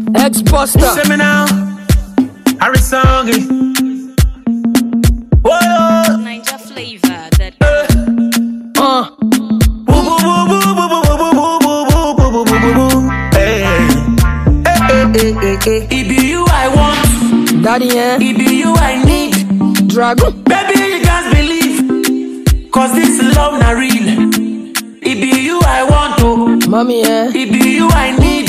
Ex-Buster. Say me now, Harry Songy. Whoa. Ninja flavor that. It be you I want, Daddy, it be you I need. Dragon. Baby, you can't believe, cause this love not real. It be you I want, oh. Mommy, It be you I need.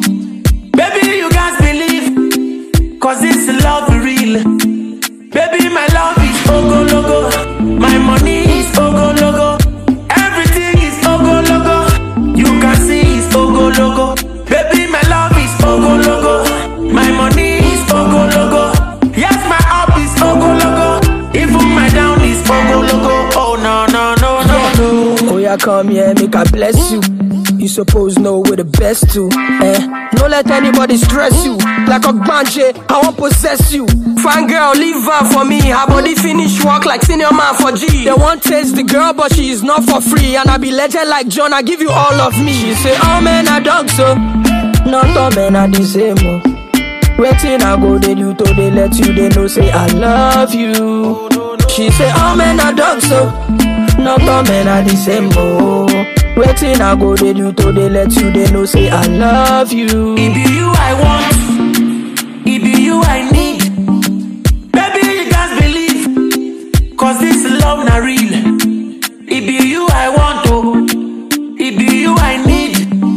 Baby, you can't believe, cause this love real. Baby, my love is Ogo Logo. My money is Ogo Logo. Everything is Ogo Logo. You can see it's Ogo Logo. Baby, my love is Ogo Logo. My money is Ogo Logo. Yes, my up is Ogo Logo. Even my down is Ogo Logo. Oh no, no, no, no, no. oh yeah, come here, make I bless you. You suppose know we're the best too, Don't let anybody stress you. Like a banshee, I won't possess you. Fine girl, leave her for me. Her body finish work like senior man for G. They won't taste the girl, but she is not for free. And I be legend like John, I give you all of me. She say, oh man, I dog so. Not all men are the same, Waiting, I go, they do to they let you, they know, say I love you. She say, oh man, I dog so. Not all men are the same, Waiting, I go, they do to they let you, they know, say I love you. It be you I want, it be you I need. Baby, you can't believe, cause this love not real. It be you I want, oh. It be you I need.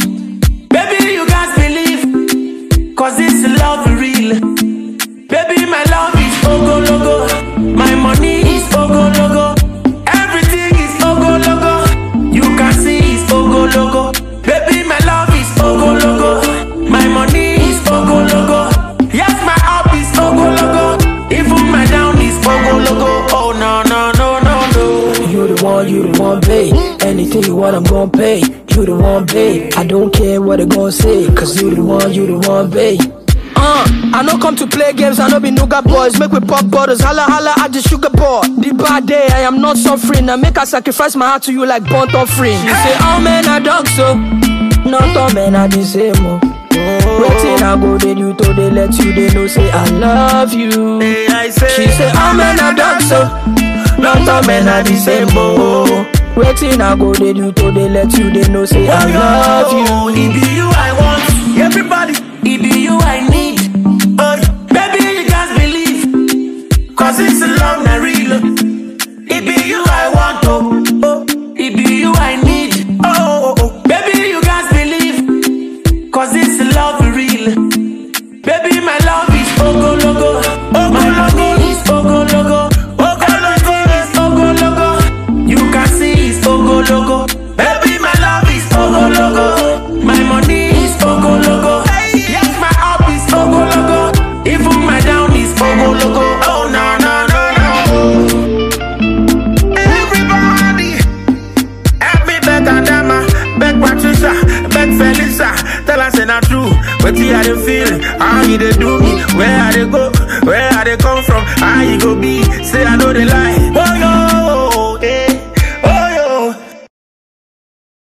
Baby, you can't believe, cause this love real. Baby, my love is Ogo Logo. My money is Ogo Logo. Everything is Ogo Logo. You can see it's Ogo Logo. Baby, my love is Ogo Logo. My money is Ogo Logo. Yes, my up is Ogo Logo. Even my down is Ogo Logo. Oh no, no, no, no, no. You the one, babe. Anything you want, I'm gon' pay. You the one, babe. I don't care what they gon' say, cause you the one, babe. I no come to play games, I no be nougat boys. Make we pop bottles, holla holla at the sugar boy. The bad day, I am not suffering. I make I sacrifice my heart to you like burnt offering. You say, oh man, I dog so. Not all men are the same, Waiting, I go, they do to they let you, they know, say I love you. She say, oh man, I dog so. Not all men are the same, Waiting, I go, they do to they let you, they know, say I love you. It be you I want, everybody. It be you I need. Baby, you can't believe, cause it's love not real. It be you I want, oh. It be you I need. Oh. Baby, you can't believe, cause it's love real. Baby, my love is Ogo Logo. My money is Ogo Logo. Everything is Ogo Logo. You can see it's Ogo Logo. Baby, my love is Ogo Logo. My money is Ogo Logo. Yes, my up is Ogo Logo. Even my down is Ogo Logo. Oh no, no, no, no. Everybody, help me beg Adama, beg Patricia, beg Felisa. Tell us it's not true. What you are feeling? How you they do me? Where I they go? Where I they come from? How you go be? Say I know they lie. Oh no.